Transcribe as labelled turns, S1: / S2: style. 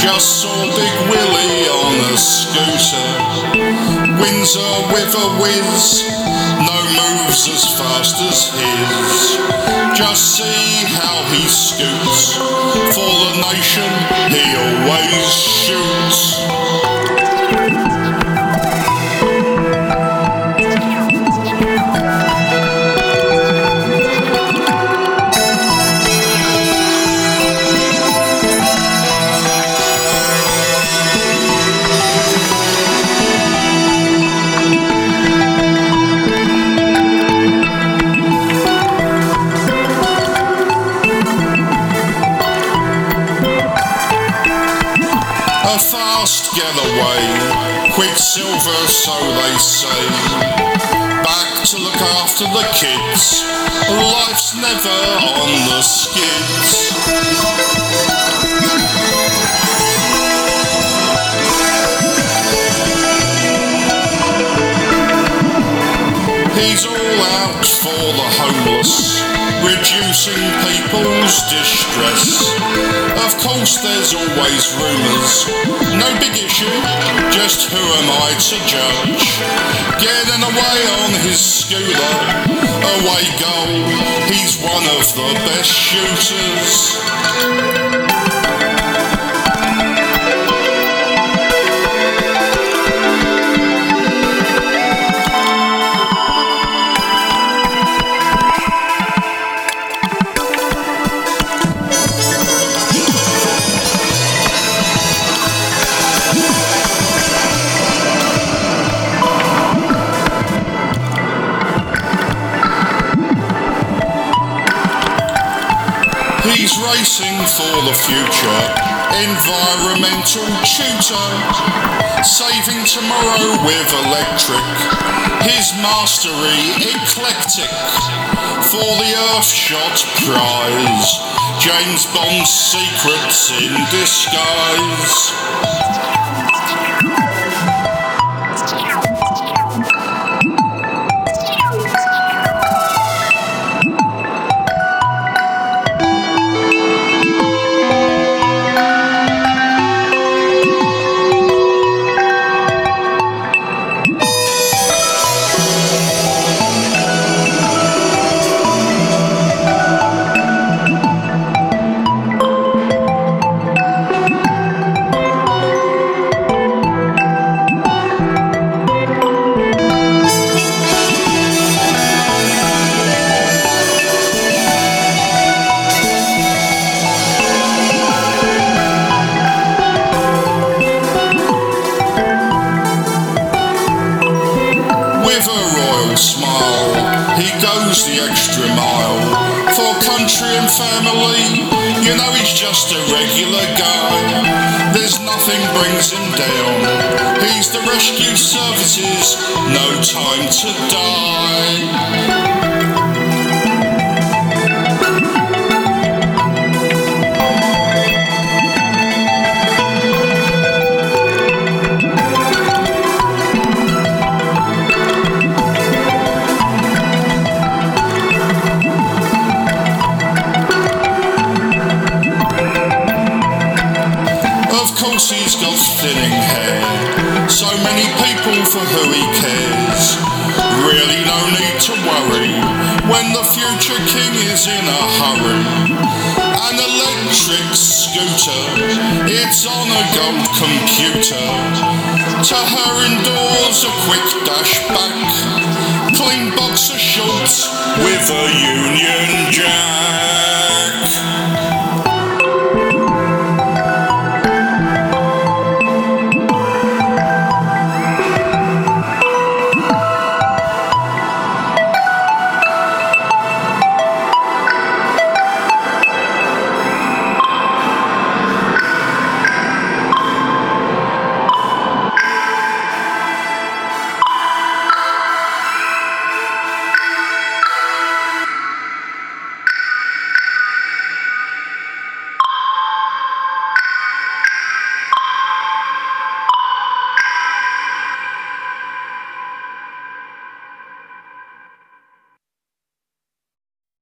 S1: Just saw Big Willie on a scooter, Windsor with a whiz, no moves as fast as his. Just see how he scoots, for the nation he always shoots. A fast getaway, Quicksilver so they say. Back to look after the kids, life's never on the skids. He's all out for the homeless, reducing people's distress. Of course there's always rumours, no big issue, just who am I to judge? Getting away on his scooter, away goal, he's one of the best shooters. He's racing for the future, environmental tutor, saving tomorrow with electric, his mastery eclectic, for the Earthshot prize, James Bond's secrets in disguise. With a royal smile, he goes the extra mile for country and family. You know he's just a regular guy, there's nothing brings him down. He's the rescue services, no time to die. Of course he's got thinning hair, so many people for who he cares. Really no need to worry, when the future king is in a hurry. An electric scooter, it's on a gold computer. To her indoors a quick dash back, clean boxer shorts with a Union Jack.